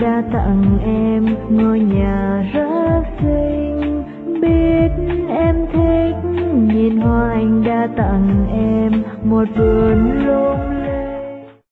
đã tặng em ngôi nhà rất xinh. Biết em thích nhìn hoa anh đã tặng em một vườn lung linh.